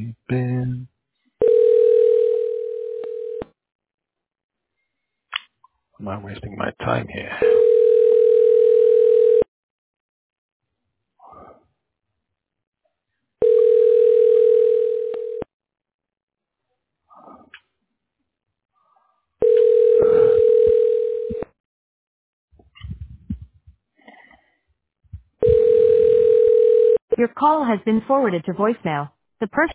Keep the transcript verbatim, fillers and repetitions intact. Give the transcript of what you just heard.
Been. Am I wasting my time here? Your call has been forwarded to voicemail. The person